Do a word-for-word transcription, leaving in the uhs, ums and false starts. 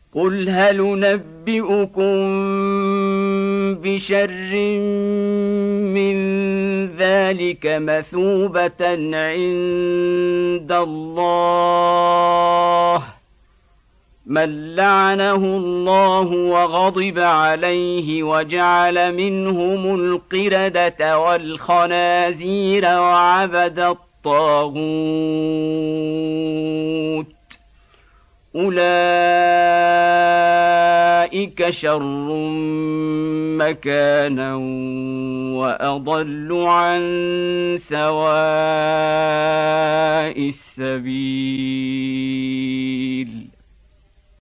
قل هل ننبئكم بشر من ذلك مثوبة عند الله من لعنه الله وغضب عليه وجعل منهم القردة والخنازير وعبد الطاغوت أولئك شر مكانا وأضل عن سواء السبيل.